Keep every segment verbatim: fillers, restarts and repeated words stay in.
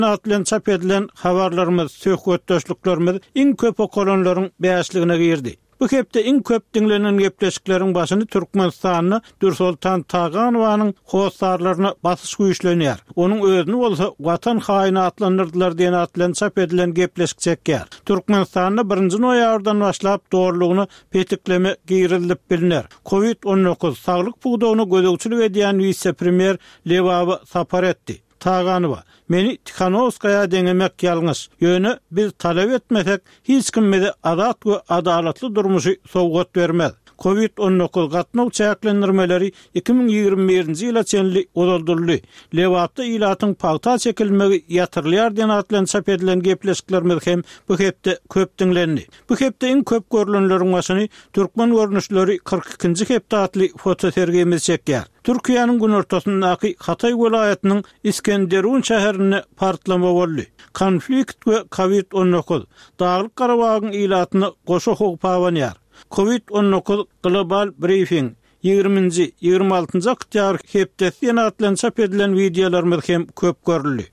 atlan çap edilen habarlarımız, söhbetdaşlıklarımız iň köp okolanlaryň bäşligine girdi. Bu hepde iň köp dinlenen gepleşikleriň başyny Türkmenistanyny Nursultan Taganowanyň howsarlaryna basış güýçlenýär. Onuň özüni bolsa watan haýyny atlandyrdylar diýen atlan çap edilen gepleşik çekýär. Türkmenistanyny birinji noýabrdan başlap dogrulygyny petikleme girilip bilinär. Covid on dokuz saglyk puwdagyny gözegçilik edýän vice-premier Lewaby sapar etdi. Taganowa, meni Tikhanovskaya deňemek ýalňyş. Ýöne biz talap etmesek, hiç kim bize adat we adalatly durmuşy sowgat bermez. Covid on dokuz gatnaw çäklendirmeleri iki bin ýygrimi birinji ýyla çenli oldurly. Lewapda ilatyň pagta çekilmegi ýatyrylýar diýen atlan çap edilen gepleşiklerimiz hem bu hepde köp dinlendi. Bu hepde iň köp görülenleriň başyny türkmen görnüşleri kırk ikinji hepde atly fotosergimiz çekýär. Türkiýanyň gün ortasyndaky Hatay welaýatynyň İskenderun şäherine partlama boldy. Konflikt we Covid on dokuz Daglyk Garabagyň ilatyny goşa howpawanýar. Covid on dokuz global briefing ýygrimiňji ýygrimi altynjy oktýabr hepdesi ýene atlan çap edilen wideolarymyz hem köp görüldi.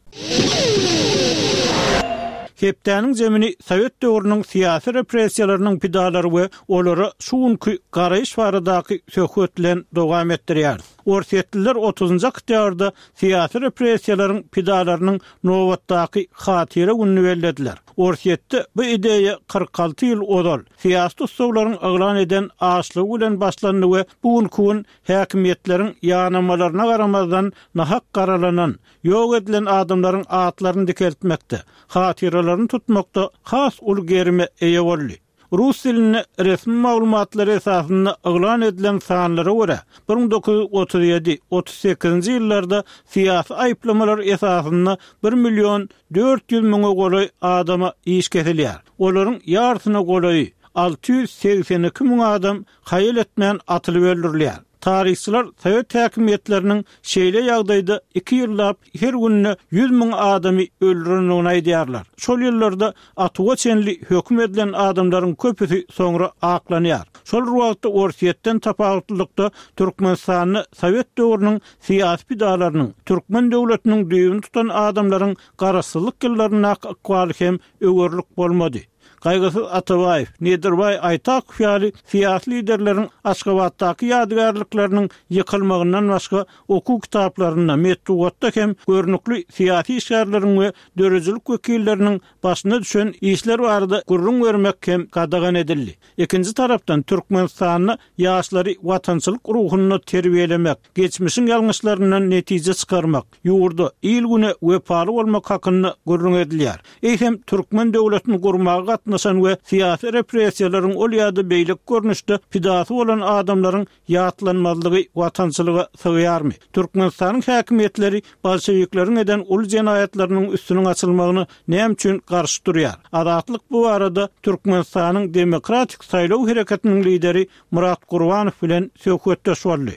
Hepdäniň zemini Sowet döwrüniň syýasy repressiýalarynyň pidalary we olara şuňky garaýyş baradaky söhbetlen dowam etdirýär. Orsetliler otuzunjy oktýabrda syýasy repressiýalaryň pidalarynyň nowatdaky hatyra gününi bellediler. Orsetde bu ideýa kırk alty ýyl odal. Syýasy ussularyň aglan eden aşlygy bilen başlandy we bugünkü gün häkimetleriň ýanamalaryna garamazdan nahak garalanan, ýok edilen adamlaryň atlaryny dikeltmekde, hatyralaryny tutmakda has ulgerime eýe boldy. Rus dilini resmi maglumatlary esasynda aglan edilen sanlara görä bir bin dokuz yüz otuz ýedi otuz sekizinji ýyllarda syýasy aýplamalar esasynda bir milyon dört yüz miňe goly adama iş kesilýär. Olaryň ýartyna goly alty yüz seksen iki miň adam haýyl etmän atylyp öldürilýär. Tarihçiler Sowet häkimetleriniň şeýle ýagdaýda iki ýyllap her günne yüz miň adamy öldürenini aýdýarlar. Şol ýyllarda atyga çenli hökm edilen adamlaryň köpüsi soňra aklanýar. Şol wagtda Orsetden tapawatlykda Türkmenistanyny Sowet döwrüniň syýasy pidalarynyň, türkmen döwletiniň düýbüni tutan adamlaryň garasylyk ýyllaryna akwaly hem öwürlük bolmady. Gaýgysyz Atabaýew, Nedirbay Aýtak ýaly syýasy liderleriň Aşgabatdaky ýadgarlyklarynyň ýykylmagyndan başga okuw kitaplaryna metdugatda hem görnükli syýasy işgärleriň we dörejilik wekilleriniň başyna düşen işler barada gurrun bermek hem gadagan edildi. Ikinji tarapdan Türkmenistanyny ýaşlary watançylyk ruhuny terbiýelemek, geçmişiň ýalňyşlaryndan netije çykarmak, ýurda il güne wepaly bolmak hakyny gurrun edilýär. Eýsem türkmen döwletini gurmaga nasan we syýasy repressiýalaryň ol ýa-da beýlik görnüşde pidasy bolan adamlaryň ýatlanmazlygy watançylyga sygyarmy? Türkmenistanyň häkimetleri bolşewikleriň eden ul jenayatlarynyň üstüniň açylmagyny näme üçin garşy durýar? Adatlyk bu arada Türkmenistanyň demokratik saýlaw hereketiniň lideri Murat Gurbanow bilen söhbetdeş boldy.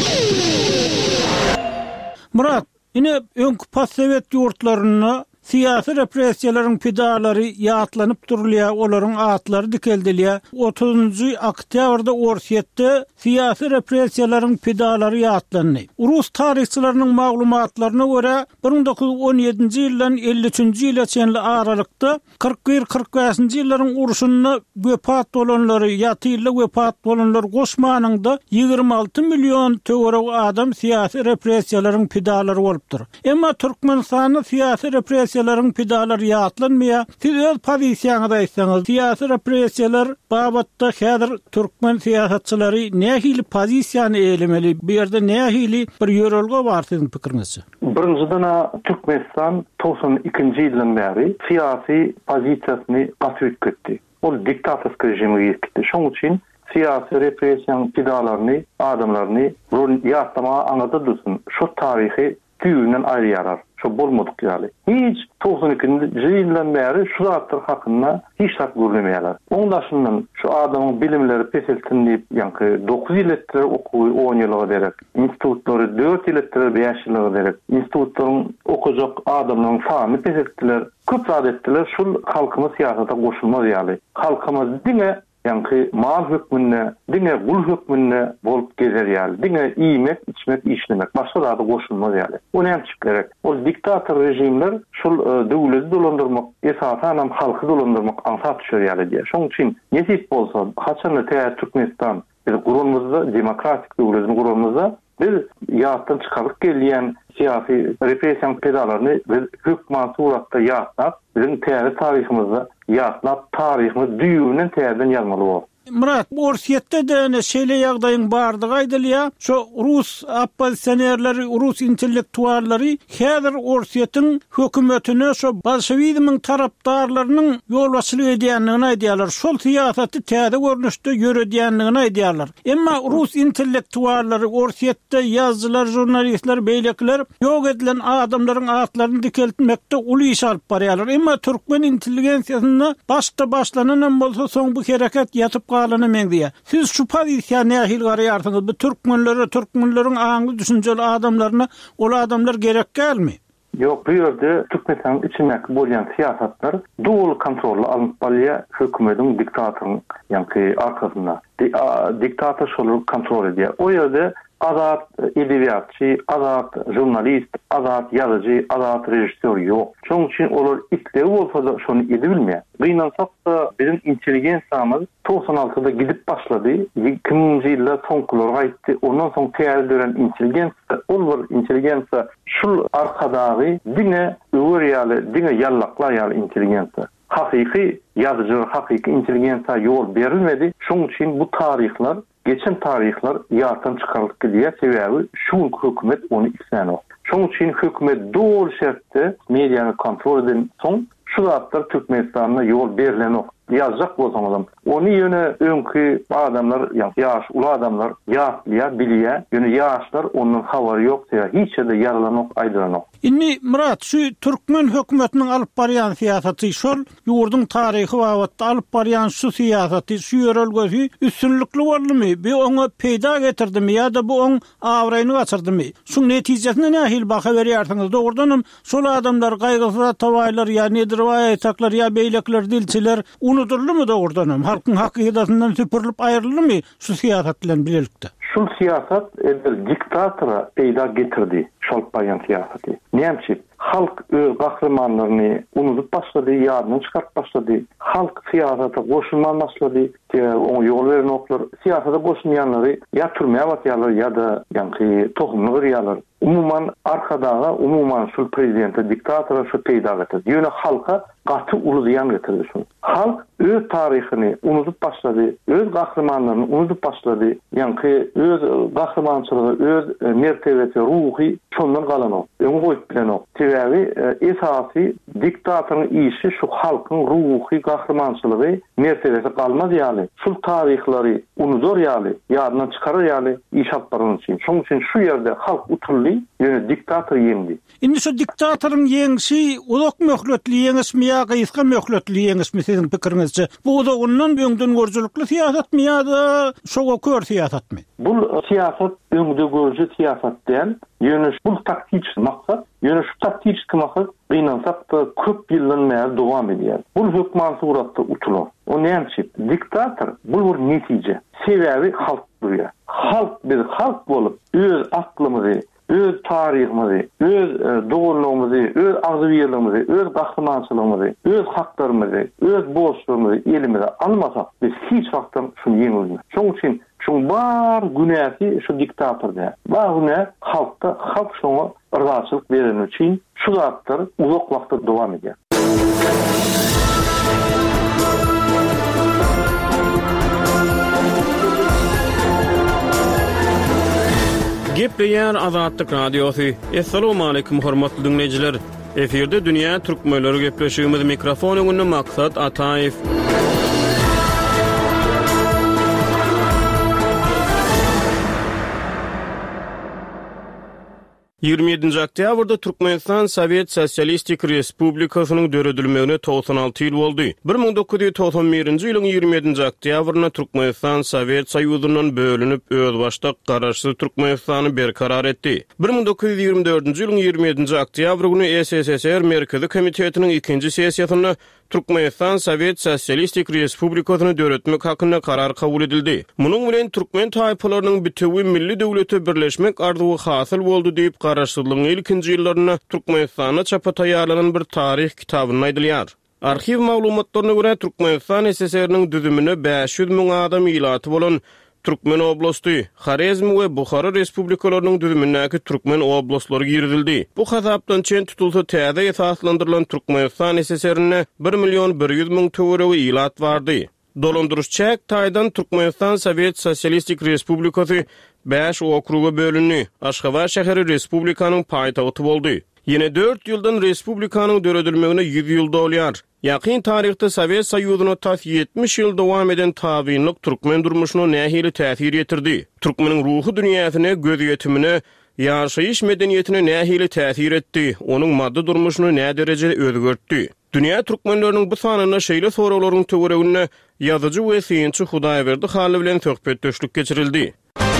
Murat, ine öňkü Sowet ýurtlaryna syýasy repressiýalaryň pidalary ýatlanyp durulýar, olaryň atlary dikeldilýär. otuzunjy oktýabrda Orsetde syýasy repressiýalaryň pidalary ýatlandy. Rus tarihçileriniň maglumatlaryna görä bir bin dokuz yüz on ýedinji ýyldan elli üçinji ýyla çenli aralykda kırk bir kırk beşinji ýyllaryň uruşunda wepat bolanlary ýatyla wepat bolanlar goşmanynda ýygrimi alty million töwerek adam syýasy repressiýalaryň pidalary bolupdyr. Emma Türkmenistanyň syýasy repressiýalaryň pidalary ýatlanmaýar. Siz öz pozisiýaňyzda aýtsaňyz, syýasy repressiýalar babatda häzir türkmen syýasatçylary nähili pozisiýany eýlemeli? Bu ýerde nähili bir ýörelge bar siziň pikiriňizçe? Birinjiden Türkmenistan doksan ikinji ýyldan bäri syýasy pozisiýasyny gasyp etdi. Ol diktatorsk rejimi ýetdi. Şoň üçin syýasy repressiýanyň pidalaryny, adamlaryny rol ýatdama aňada dursun. Şu tarihi tüýünden aýrýarar. Şu bolmadyk ýaly. Hiç doksan ikinji ýyldan bäri şu zatlar hakynda hiç tak görülmeýärler. Oňdaşyndan şu adamyň bilimleri peseltinip, ýa-ni dokuz ýyl etdir okuwy on ýyla berek, institutlary dört ýyl etdir beş ýyla berek, institutlaryň okujak adamlaryň sany peseltdiler, köp zat etdiler. Şol halkymyz syýasata goşulmaz ýaly. Halkymyz diňe yani mal hükmünde, dine gul hükmünde bolup gezer yani. Dine iyimek, içmek, işlemek. Başka da koşulmaz yani. O ne gerek? O diktatör rejimler şol döwleti dolandırmak, esasen halkı dolandırmak ansat düşür yani diye. Şoň üçin nesip bolsa, haçan da Türkmenistan biz gurulmazda, demokratik döwletini gurulmazda biz ýatdan çykaryp gelýän siyasi represiýa pedalaryny biz hökümat suratda ýatnap, bizim täze taryhymyzda ýatnap, taryhymy düýünden täzeden ýazmaly bol. Murat, bu Orsiýetde de şeýle ýagdaýyň bardygy aýdylýar. Şo Rus oppozisionerleri, Rus intellektuallary häzir Orsiýetiň hökümetine şo bolşewizmiň tarapdarlarynyň ýol başçylyk edýändigini aýdýarlar. Şol siýasaty täze görnüşde ýöredýändigini aýdýarlar. Emma Rus intellektuallary, Orsiýetde ýazgylar, jurnalistler, beýlekler ýok edilen adamlaryň atlaryny dikeltmekde uly iş alyp barýarlar. Emma türkmen intelligensiýasyna başda başlanan bolsa soň bu hereket ýatyp galany men diýe. Siz şu pozisiýany nähil garaýarsyňyz? Bu türkmenlere, türkmenleriň aňy düşünjeli adamlaryna ol adamlar gerek gelmi? Yok, bu ýerde Türkmenistan içindäki bolýan siýasatlar dowul kontrolly alınıp barýar hökümetiň diktatoryň ýa-ni arkasynda. Diktator şolu kontrol edýär. O ýerde azat edebiýatçy, azat jurnalist, azat ýazyjy, azat rejissor ýok. Şoň üçin olar islew bolsa da şonu edebilmeýär. Gynansak da bizim intelligensiýamyz doksan altıda gidip başlady. iki minji ýylda soňkulara gaýtdy. Ondan soň täze dören intelligensiýa, olar intelligensiýa şul arkadagy dine öwürýäli, dine ýallaklar ýaly intelligensiýa. Hakyky ýazyjy, hakyky intelligensiýa ýol berilmedi. Şoň üçin bu taryhlar, geçen taryhlar ýatdan çykarylyp gelýär. Sebäbi şu hökümet onu islenýär. Şoň üçin hökümet dol şertde mediýany kontrol eden soň şu zatlar Türkmenistanyna ýol berilenok. Ýazjak bolsaňyz, onu ýöne öňkü adamlar, ýa-ni ýaş, ula adamlar ýatlýar, bilýär. Ýöne ýaşlar onuň habary ýok, hiç de ýaralanok, aýdyranok. Inni Murat, şu türkmen hökümetiniň alyp barýan siýasaty şol ýurduň taryhy wagtda alyp barýan şu siýasaty, şu ýörelgesi üstünlikli boldymy? Bu oňa peýda getirdimi ýa-da bu oň awraýyny gaçyrdymy? Şu netijesine nähil baka berýärsiňiz? Dogrudanam şol adamlar gaýgysy tawaýlar ýa nedir waýtaklar ýa beýlekler, dilçiler unutuldymy dogrudanam? Halkyň hakykatyndan süpürilip aýryldymy şu siýasat bilen bilelikde? Şul siýasat el diktatora peýda getirdi. Şol bayan siýasaty. Näçe halk öz gahrymanlaryny unutup başlady, ýadyny çykaryp başlady. Halk siýasata goşulman başlady. O ýol berenoklar siýasata goşulmaýanlary ýa türmäge batýarlar ýa-da ýa-ni tohumly gyrýarlar. Umuman arkadaga, umuman şul prezidente, diktatora şu peýda getirdi. Ýöne halka gaty uludayan getirdi şunu. Halk öz taryhyny unutup başlady, öz gahrymanlaryny unutup başlady. Ýa-ni öz gahrymançylygy, öz mertebesi, ruhy şondan galanok. Öňe goýup bilenok. Sebäbi esasy diktatoryň işi şu halkyň ruhy, gahrymançylygy, mertebesi galmaz ýaly. Şul taryhlary unudur ýaly, ýadyna çykarar ýaly iş alyp baran üçin. Şoň üçin şu ýerde halk utuldy, ýöne diktator ýeňdi. Indi şu diktatoryň ýeňsi uzak möhletli ýeňismi ýa gysga möhletli ýeňismi siziň pikiriňizçe? Bu da ondan öňden görjülükli siýasatmy ýa-da şoga kör siýasatmy? Bu siýasat öňde görjü siýasat diýen, ýöne bu taktik maksat, ýöne şu taktik maksat gynansak da köp ýyldan bäri dowam edýär. Bu hökümet suratda utular. O näçe diktator bu bir netije. Sebäbi halk durýar. Halk biz halk bolup öz aklymyzy, öz taryhymyzy, öz dogurlugymyzy, öz agzybirligimizi, öz gahrymançylygymyzy, öz haklarymyzy, öz boşluğumuzy elimize almasak biz hiç wagtdan şunu ýeňilmeýär. Şoň üçin şu bar günäsi şu diktatorda. Bar günä halkda halk şoňa ırgaçylyk beren üçin şu zatlar uzak wagtda dowam edýär. Gepleýär Azatlyk Radiosu. Assalamu alaykum hormatly dinleýijiler. Eferde dünýä türkmenleri gepleşigimiz mikrofon öňünde maksat Ataýew. ýygrimi ýedinji oktýabrda Türkmenistan Sowet Sosialistik Respublikasynyň döredilmegine toğsan alty ýyl boldy. bir ming dokuz ýüz toğsan birinji ýylyň ýygrimi ýedinji oktýabryna Türkmenistan Sowet Soýuzyndan bölünip özbaşda garaşsyz Türkmenistany berkarar etdi. bir ming dokuz ýüz ýygrimi dördünji ýylyň ýygrimi ýedinji oktýabr güni S S S R Merkezi Komitetiniň ikinji sessiýasynda Türkmenistan Sowet Sosialistik Respublikasyny döretmek hakynda karar kabul edildi. Munyň bilen türkmen taýpalarynyň bitewi milli döwlete birleşmek arzuwy hasyl boldy diýip garaşsyzlygyň ilkinji ýyllaryna Türkmenistana çapa taýýarlanan bir tarih kitabyny aýdylýar. Arxiv maglumatlaryna görä Türkmenistan S S S R-niň düzümine beş yüz miň adam ýylaty bolan Türkmen oblasty, Xarezm we Bukhara respublikalarynyň düzümindäki Türkmen oblastlary girdildi. Bu hasapdan çen tutulsa täze esaslandyrylan Türkmenistan S S S R-ne bir million bir ýüz miň töwerewi ýylat bardy. Dolandyrışçak taýdan Türkmenistan Sowet Sosialistik Respublikasy beş okruga bölünýär. Aşgabat şäheri respublikanyň paýtagty boldy. Ýene dört ýyldan respublikanyň döredilmegine yüz ýyl dolýar. Ýakyn tarihte Sowet Soýuzyna tas ýetmiş ýyl dowam eden tabynlyk türkmen durmuşyna nähili täsir ýetirdi. Türkmeniň ruhy dünýäsine, göz ýetimine, ýaşaýyş medeniýetine nähili täsir etdi. Onuň maddi durmuşyny nä derejede özgertdi. Dünýä türkmenläriniň bu sanyna şeýle sorawlaryň töwereginde ýazyjy we synçy Hudaýberdi haly bilen söhbet döşlük geçirildi.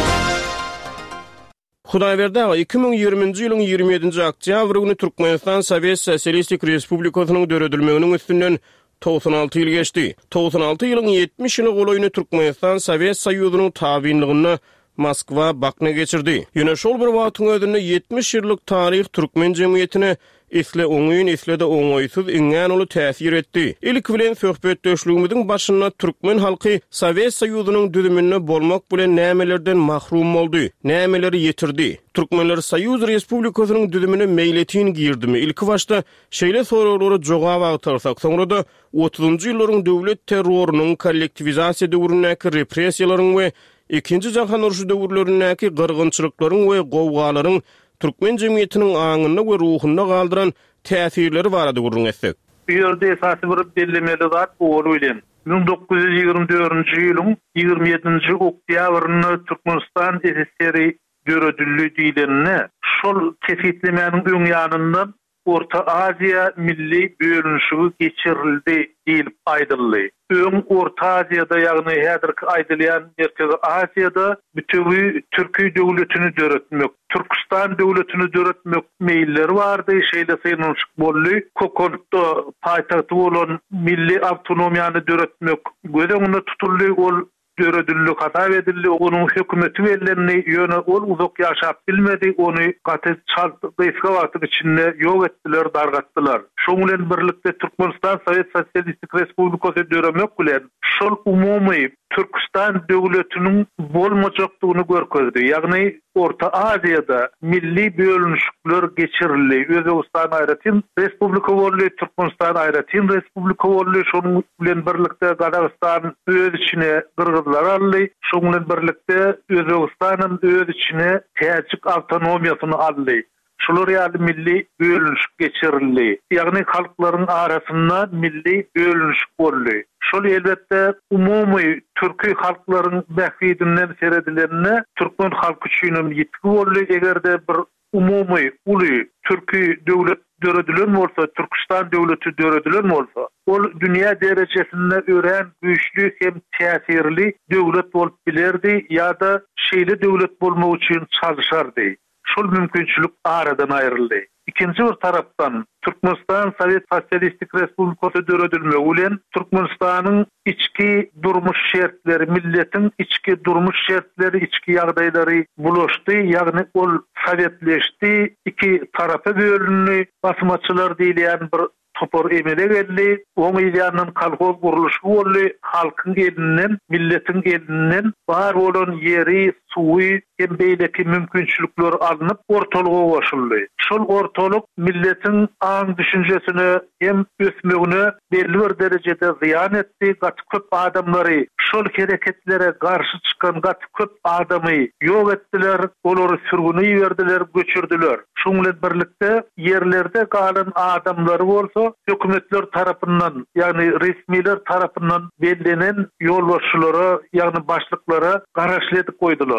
Hudaýberdi iki ming ýygrimiňji ýylyň ýygrimi ýedinji oktýabr güni Türkmenistan Sowet Sosialistik Respublikasynyň döredilmeginiň üstünden toğsan alty ýyl geçdi. toğsan alty ýylyň ýetmiş ýyly golaýyny Türkmenistan Sowet Soýuzynyň tabynlygyna Moskwa bakna geçirdi. Ýöne şol bir wagtyň özünde ýetmiş ýyllyk tarih türkmen jemgyýetine isle oňyň isle de oňaýsyz iňňän uly täsir etdi. Ilk bilen söhbet döşlügimiziň başynda türkmen halky Sowet Soýuzynyň düzüminde bolmak bilen nämelerden mahrum boldy, nämeleri ýetirdi. Türkmenler Soýuz Respublikasynyň düzümine meýletin girdimi? Ilk başda şeýle sorawlary jogap agtarsak, soňra da otuzunjy ýyllaryň döwlet terrorunyň kollektivizasiýa döwründäki repressiýalaryň we ikinji jahan uruşy döwürlerindäki gyrgynçylyklaryň we gowgalaryň Türkmen jemgyýetiniň aňyna we ruhyna galdyran täsirleri barada gurulýar. Bu ýerde esasy bir bellemeli zat bol bilen. bir ming dokuz ýüz ýygrimi dördünji ýylyň ýygrimi ýedinji oktýabryny Türkmenistan S S S R döredildi diýilende şol kesitlemäniň öň ýanyndan Orta Aziýa milli bölünşigi geçirildi diýilip aýdyldy. Öň Orta Aziýada, ýagny häzirki aýdylýan Merkezi Aziýada bütewi Türkiýe döwletini döretmek, Türkistan döwletini döretmek meýilleri bardy, şeýle synanyşyk boldy. Kokonda paýtagty bolan milli awtonomiýany döretmek göz tutuldy, ol döredildi, hatap edildi, onun hökümeti verilenini ýöne ol uzak ýaşap bilmedi, onu gaty çaldyk wagtyň içinde ýok etdiler, dargatdylar. Şoň bilen birlikde Türkmenistan Sowet Sosialistik Respublikasy döremek bilen şol umumy Türkistan döwletiniň bolmajakdygyny görkezdi. Ýagny Orta Aziýada milli bölünşikler geçirildi. Özbegistan aýratyn respublika boldy, Türkmenistan aýratyn respublika boldy. Şoň bilen birlikde Gadagistan öz içine Gırgyzlar aldy. Şoň bilen birlikde Özbegistanyň öz içine täçik awtonomiýasyny aldy. Şolar ýaly milli bölünşik geçirildi. Ýagny halklaryň arasynda milli bölünşik boldy. Şol elbetde umumy türki halklaryň bähridinden seredilerine türkmen halky üçin ýetki boldy. Egerde bir umumy uly türki döwlet döredilen bolsa, Türkistan döwleti döredilen bolsa, ol dünýä derejesinde ören güýçli hem täsirli döwlet bolup bilerdi ýa-da şeýle döwlet bolmak üçin çalışardy. Şol mümkinçilik aradan aýryldy. İkinci bir tarapdan Türkmenistan Sowet Sosialistik Respublikasy döredilmegi bilen Türkmenistanyň içki durmuş şertleri, milletin içki durmuş şertleri, içki ýagdaýlary bulaşdy, ýagny ol sowetleşdi, iki tarapy bölünýär, basmaçylar diýilýän bir topor emele geldi. O milyanın kolhoz guruluşu boldy. Halkyň elinden, milletin elinden bar bolan yeri, suwy hem beýleki mümkinçilikler alınıp ortalyga goşuldy. Şol ortalyk milletin aň düşünjesini hem ösmegine belli bir derejede ziyan etdi. Gaty köp adamlary şol hereketlere garşy çykan gaty köp adamy ýok etdiler, olary sürgüni berdiler, göçürdiler. Şoň bilen birlikde yerlerde galan adamlary bolsa hökümetler tarapyndan, ýagny resmiler tarapyndan bellenen ýolbaşçylary, ýagny başlyklara garaşlyk goýdular.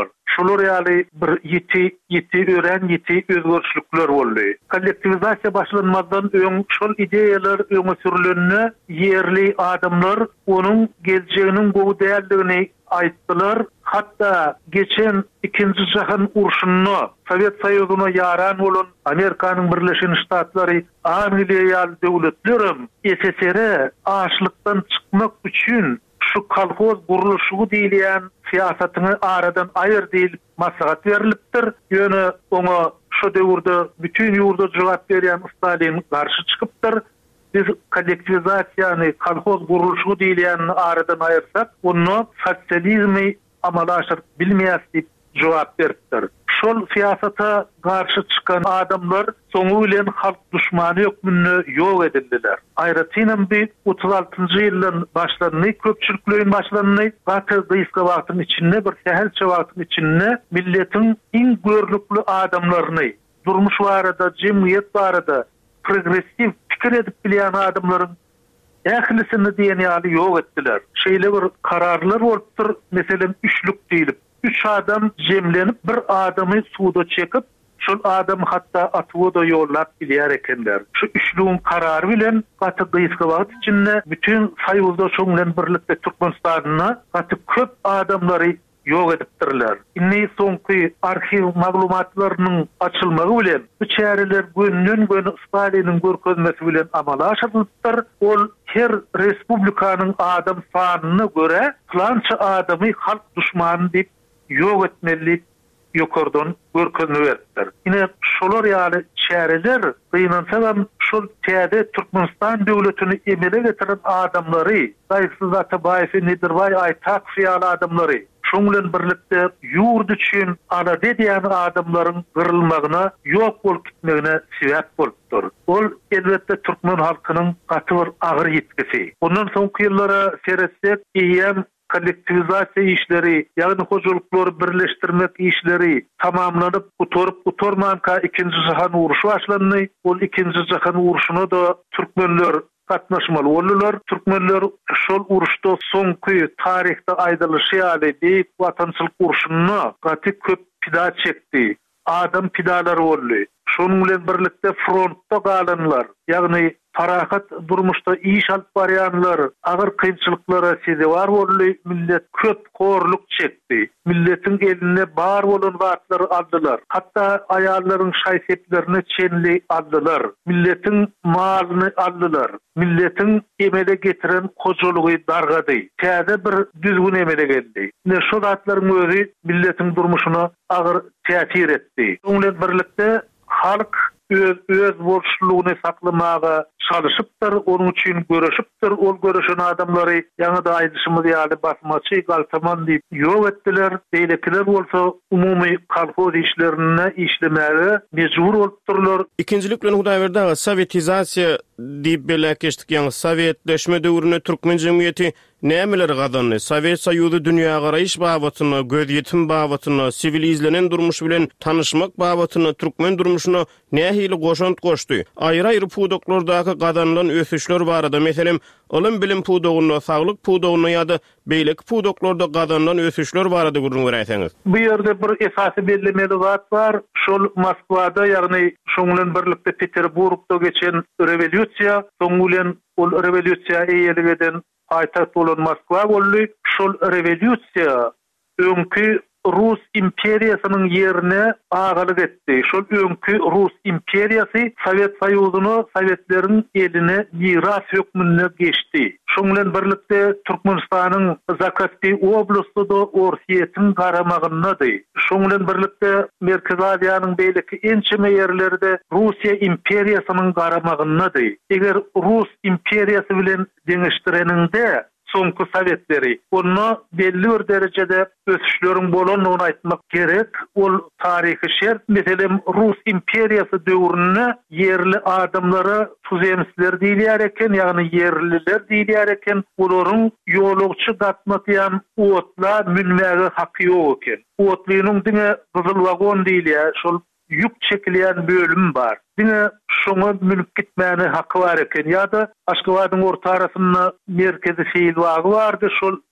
adamlar. Şolar ýaly bir ýeti ýeti ören ýeti özgörçlükler boldy. Kollektivizasiýa başlanmadan öň şol ideýalar öňe sürülenine yerli adamlar onuň geljeginiň gowy däýerligini aýtdylar. Hatta geçen ikinci Jahan urşuny Sowet Soýuzyna ýaran bolan Amerikanyň Birleşen Ştatlary, Angliýa ýaly döwletlerim S S R açlykdan çykmak üçin şu kolhoz guruluşy diýilen siýasatyny aradan aýyr diýip maslahat berilipdir. Ýöne oňa şu döwürde bütün ýurda jogap berýän Stalin garşy çykypdyr. Biz kollektivizasiýany, kolhoz guruluşy diýilen aradan aýyrsak, onu sosializmi amala aşyryp bilmeýäs diýip jogap beripdir. Şol siýasata garşy çykan adamlar soňu bilen halk düşmany ýokmyny ýok edildiler. Aýratynam bir otuz altıncı ýylyň başlanyny, köpçüliklerin başlanyny, gaty gyýska wagtyň içinde bir sähelçe wagtyň içinde milletiň iň görnükli adamlaryny, durmuş barada, jemgyýet barada progressiv pikir edip bilýän adamlaryň ählisini diýen ýaly ýok etdiler. Şeýle bir kararlar bolupdyr, meselem üçlük diýilip, üç adam jemlenip bir adamy suwda çekip, şol adam hatta atwoda ýollap bilýär ekenler. Şu üçlüğün karary bilen gaty gyýska wagt içinde bütün Soýuzda şoň bilen birlikde Türkmenistanyna gaty köp adamlary ýok edipdirler. Inni soňky arxiv maglumatlarynyň açylmagy bilen bu çäreler gönnün gönü Staliniň görkezmesi bilen amala aşyrylypdyr. Ol her respublikanyň adam sanyna göre plança adamy halk düşmany diýip ýok etmeli ýokardan görkezme beripdir. Ine şolar ýaly çäreler gynansadan şol täze Türkmenistan döwletini emele getiren adamlary, Gaýsy Zatabaýew, Nidirbay Aýtak fiýal adamlary, şoň bilen birlikde ýurt üçin ala diýen adamlaryň gyrylmagyna, ýok bolup gitmegine sebäp bolupdyr. Ol elbetde türkmen halkynyň gaty bir agyr ýetkisi. Ondan soňky ýyllara seretsek, ýa kollektivizasiýa işleri, ýagny hojalykları birleşdirmek işleri tamamlanyp, utorup utormanka ikinci Jahan uruşy başlandy. Ol ikinci Jahan uruşyna da türkmenler gatnaşmaly boldular. Türkmenler şol uruşda soňky tarihde aýdylşy ýaly beýik watançylyk uruşyny gaty köp pida çekdi. Adam pidalary boldy. Şonuň bilen birlikde frontda galanlar, ýagny parahat durmuşda iş alyp barýanlar, agyr kynçylyklara sebäp boldy. Millet köp horluk çekdi. Milletin eline bar bolan watlary aldylar. Hatta aýallaryň şaýseplerini çenli aldylar. Milletin malyny aldylar. Milletin emele getiren hojalygy dargady. Täze bir düzgün emele geldi. Ne şo zatlaryň özi milletin durmuşyna agyr täsir etdi. Oňla birlikde halk öz öz borçlugyny saklamaga çalışypdyr, onun üçin görüşipdir. Ol görüşen adamlary ýa-da aýdyşymyz ýaly basmaçy, galtaman diýip ýok etdiler. Beýlekiler bolsa umumy kolhoz işlerine işlemäge mejbur bolupdyrlar. İkincilik bilen Hudaýberde sowetizasiýa diýip belläkeşdik, ýa-ni sowetleşme döwrüne türkmen jemgyýeti nämeler gazandy? Sowet Soýuzy dünýä garaýyş babatyna, göz ýetim babatyna, sivil izlenen durmuş bilen tanışmak babatyna, türkmen durmuşyna nähili goşant goşdy. Aýry-aýry pudoklardaky gazanylan ösüşler barada, meselem, ilim bilim pudogyna, saglyk pudogyna ýa-da beýleki pudoklarda gazanylan ösüşler barada gurrun göräýseňiz. Bu ýerde bir esasy bellemeli zat bar. Şol Moskwada, ýagny şoň bilen birlikde Peterburgda geçen rewolýusiýa, soň bilen ol rewolýusiýa eýelik eden aýtak bolan Moskwa boldy. Şol rewolýusiýa öňkü Rus imperiýasynyň ýerine agalyk etdi. Şol öňkü Rus imperiýasy Sowet Soýuzyny, Sowetlerin eline miras hökmüne geçdi. Şoň bilen birlikde Türkmenistanyň Zakaty oblastynda Orsiýetiň garamagyndady. Şoň bilen birlikde Merkez Aziýanyň beýleki ençeme ýerlerde Russiýa imperiýasynyň garamagyndady. Eger Rus imperiýasy bilen deňişdireninde soňky Sowetleri onu belli bir derejede ösüşleriň bolanyny aýtmak gerek. Ol tarihi şert, meselem Rus imperiýasy döwründe yerli adamlara tuzemsizler diýilýär eken, ýagny yerliler diýilýär eken, olaryň ýolugçy gatmatýan otla münmäge haky ýok eken. Otlynyň diňe gyzyl wagon diýilýär, şol yük çekilýän bölüm bar. Diňe şoňa münüp gitmäne haky bar eken. Ýa-da Aşgabatyň orta arasynda merkezi şeýil wagy bardy, şol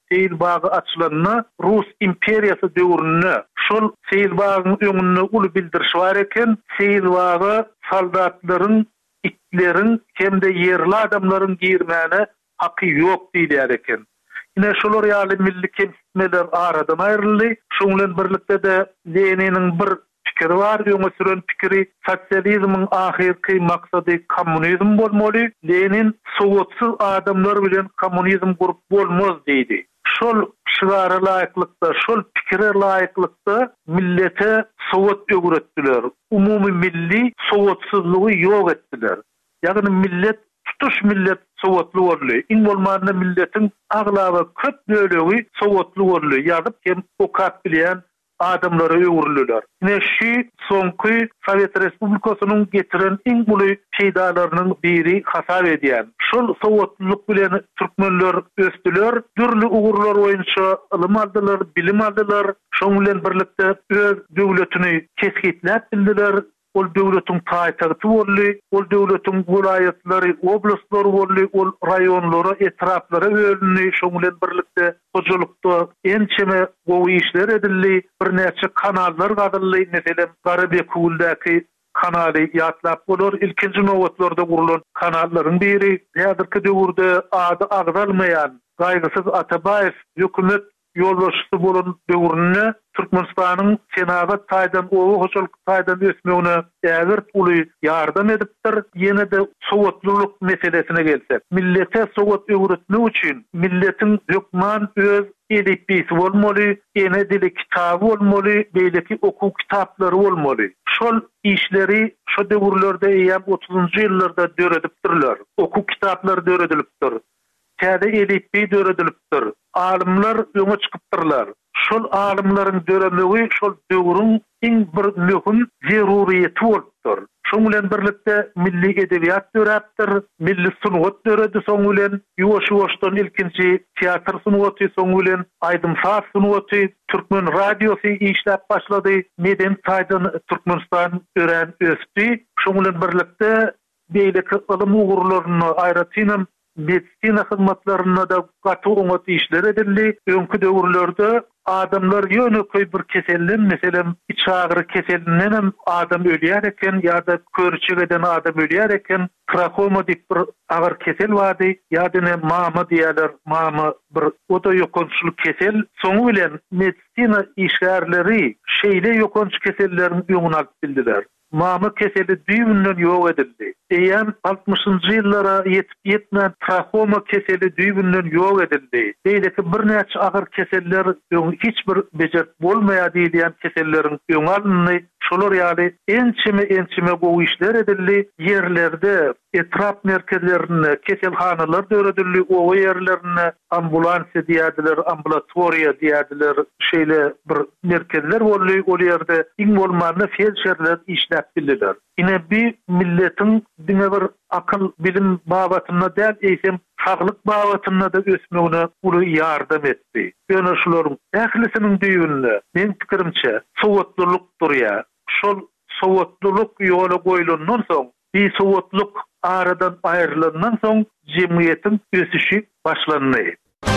seyil bagy açylanyna Rus imperiýasy döwründe şol seyil bagynyň öňünde uly bildiriş bar eken, seyil bagy soldatlaryň, itlerin hem de yerli adamlaryň girmäne haky ýok diýýär eken. Ine şolar ýaly milli kemsitmeler aradan aýryldy. Şoň bilen birlikde de Leniniň bir pikiri var, öňe süren pikiri sosializmiň ahirki maksady kommunizm bolmaly. Lenin sowetsyz adamlar bilen kommunizm gurup bolmaz diýdi. Şol şigara laýyklykda, şol pikire laýyklykda millete sowet öwretdiler. Umumy milli sowetsyzlygy ýok etdiler. Ýagny millet tutuş millet sowetli boldy. İň bolmanda milletin aglaby köp bölegi sowetli boldy. Ýazyp hem okat bilen adamlara öwrüldiler. Ine şu soňky Sowet Respublikasynyň getiren iň buly peýdalarynyň biri hasap edýän. Şol sowetlilik bilen türkmenler ösdiler, türlü ugurlar boýunça ilim aldylar, bilim aldylar. Şoň bilen birlikde öz döwletini kesgitläp bildiler. Ol döwletiň taýtagy boldy, ol döwletiň welaýatlary, oblastlar boldy, ol raýonlara, etraplara bölünýär. Şoň bilen birlikde hojulukda ençeme gowy işler edildi, bir näçe kanallar gadyldy. Meselem Garabekuldaky kanaly ýatlap bolar. Ilkinji nowatlarda gurulan kanalların biri häzirki döwürde ady agdalmaýan Gaýgysyz Atabaýew hökümet ýolbaşçysy bolan döwründe Türkmenistanyň senaga taýdan owy hoşuluk taýdan ösmegine ägirt uly ýardam edipdir. Ýene de sowetlilik meselesine gelsek, millete sowet öwretmek üçin milletiň hökman öz edipisi bolmaly, ene dili kitaby bolmaly, beýleki okuw kitaplary bolmaly. Şol işleri şu döwürlerde ýa otuzunjy ýyllarda döredipdirler. Okuw kitaplary döredilipdir. Täze edipbi döredilipdir. Alimler öňe çykypdyrlar. Şol alimlaryň döremegi şol döwrüň iň bir möhüm zeruriýeti bolupdyr. Şoň bilen birlikde milli edebiýat döräpdir, milli sungat döredi, soň bilen ýuwaş-ýuwaşdan ilkinji teatr sungaty, soň bilen aýdymsaz sungaty, türkmen radiosy işläp başlady. Meden taýdan Türkmenistan ören ösdi. Şoň bilen birlikde beýleki ilim ugurlaryny aýratynam medisina hyzmatlaryna da gaty oňat işler edildi. Öňkü döwürlerde adamlar ýöne köý bir keselden, meselem iç agyry keselinden hem adam ölýär eken, ýa-da körçegeden adam ölýär eken, trakoma diýip bir agyr kesel bardy, ýa-da mama diýerler, mama bir oda ýokançlyk kesel. Soňu bilen medisina işgärleri şeýle ýokanç keselleriň öňüne alyp bildiler. Mama keseli düýbünden ýok edildi. Eýen altmışynjy ýyllara ýetip ýetmän trakoma keseli düýbünden ýok edildi. Beýleki bir näçe agyr keseller hiç bir bejerip bolmaýar diýilýän keselleriň öňe alındy. Şolar ýaly ençime ençime gowy işler edildi. Yerlerde etrap merkezlerine keselhanalar döredildi. O yerlerine ambulansiýa diýerdiler, ambulatoriýa diýerdiler. Şeýle bir merkezler boldy. O ýerde iň bolmanda felçerler işläp bildiler. Ine bir milletin dine bir akıl bilim babatyna däl eýsem saglyk babatyna da ösmegine uly ýardam etdi. Ýöne şolaryň ählisiniň düýünde men pikirimçe sowetlilik durýar. Şol sowetlilik ýola goýulandan soň, bir sowetlik aradan aýrylandan soň jemgyýetiň ösüşi başlandy.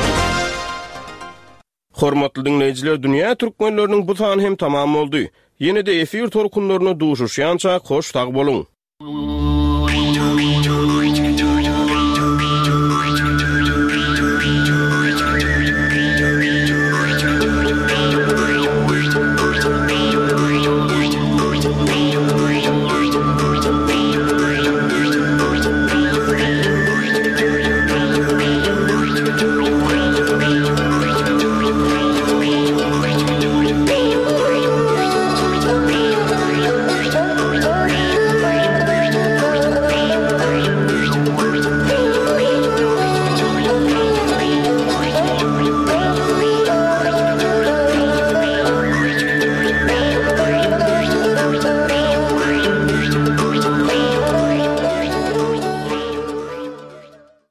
Hormatly dinleyijiler, dünýä türkmenleriniň bu sany hem tamam boldy. Ýene-de efir torkunlaryna duşuşýança hoş tag boluň.